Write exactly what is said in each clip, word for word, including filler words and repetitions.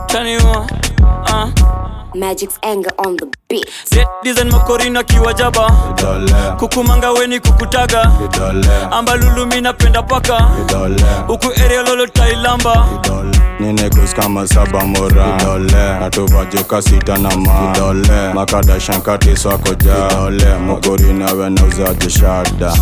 Taniwa uh. Magic's anger on the beat. Set design makorina kiwa jaba Vidole kukumanga weni kukutaga Vidole Amba lulu mina penda paka Vidole Uku area lolo tailamba Vidole Nine kus kama saba mora Vidole Natuva joka sita na ma Vidole Makada shankati swako ja Vidole Makorina wena uzaji shada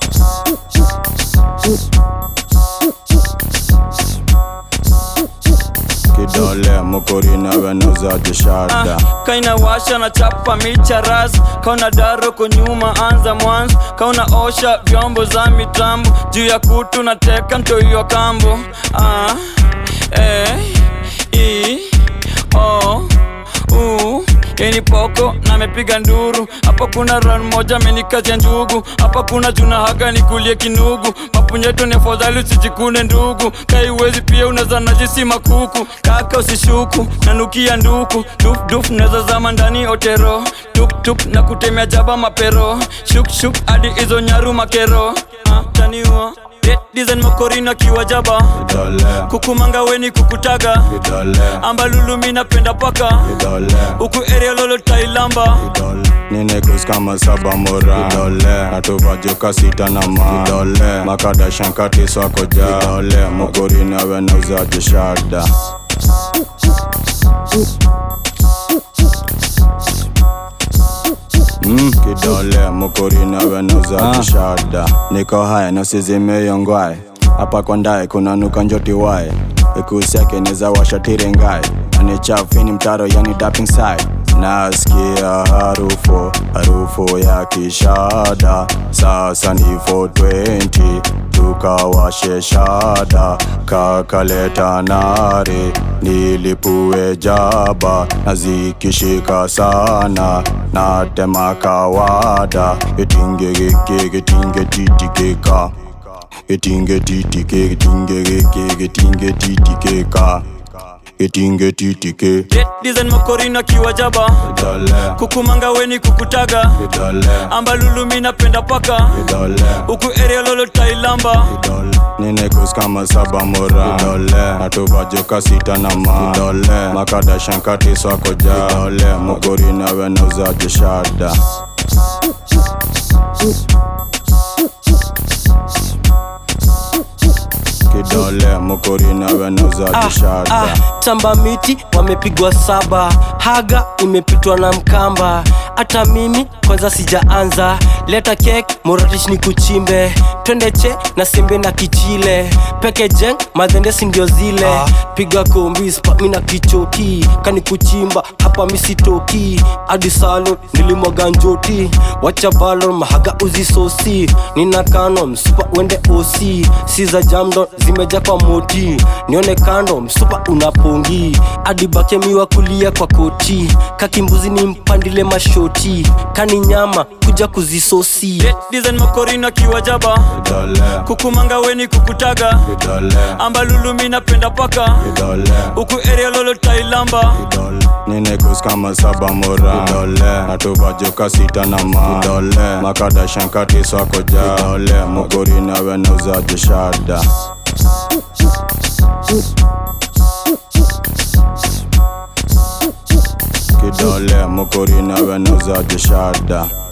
Kidole Makorina wena uzaji shada ah, Kaina washa na chapa micha ras Kauna daro kunyuma anza mwanzo Kauna osha vyombo za mitambo Juu ya kutu na teka mtoi wa kambo ah, eh, i, o, u Yeni poko na mepiga nduru Hapa kuna run moja menikazi ya njugu Hapa kuna juna haga ni kulie kinugu Mapunyeto ni afadhali usijikune ndugu Kaiwezi pia unazana jisi makuku Kaka usishuku nanukia nduku Duf duf neza zama ndani otero Tup tup na kutemea jaba mapero Shuk shuk adi izo nyaru makero ah, Taniwa Red design makorina kiwa jaba Vidole Kukumanga weni kukutaga Vidole Amba lulu mina penda paka Vidole Uku area lolo tailamba Vidole Nine kus kama saba mora Vidole Natuva joka sita na ma Vidole Makada shankati swako ja Vidole Makorina wena uzaji shada Mm, kidole Makorina wena uzaji shada Niko haya na sizime yongwae Hapa kondae kuna nuka njoti wae Ikuseke neza washa tirengae Ane chafini mtaro yani dapping side Nasikia harufu, harufu ya kishada Sasa ni four twenty, tukawashe shada Kakaleta nare, nilipue jaba Nazikishika sana, natema kawada Itinge geke, getinge titikeka Itinge titike, getinge geke, getinge titikeka Itinge titike Red design makorina kiwa jaba Vidole Kukumanga weni kukutaga Vidole Amba lulu mina penda paka Vidole Uku area lolo tailamba Vidole Nine kus kama saba mora Vidole Natuva joka sita na ma Vidole Makada shankati swako ja Vidole Makorina wena uzaji shada Kidole Makorina wena uzaji shada ah, ah, Tamba miti wamepigwa saba Haga imepitwa na mkamba Hata mimi kwanza sijaanza Leta kek moratish ni kuchimbe Twende che na sembe na kichile Peke jeng madhende sindio zile ah. Piga kombi spa mina kichoki Kani kuchimba hapa misitoki Adi salon nilimwaga njoti Wacha balon mahaga uzisosi Nina kano msupa wende osi Siza jamdon zimeja kwa moti Nione kando msupa unapongi Adi bake miwa kulia kwa koti Kakimbuzi ni mpandile mashoti Kani nyama kuja kuzisosi Red design makorina kiwa jaba Vidole Kukumanga weni kukutaga Vidole Amba lulu mina penda paka Vidole Uku area lolo tailamba Vidole Nine kus kama saba mora Vidole Natuva joka sita na ma Vidole Makada shankati swako ja Vidole Makorina wena uzaji shada Kidole Makorina wena uzaji shada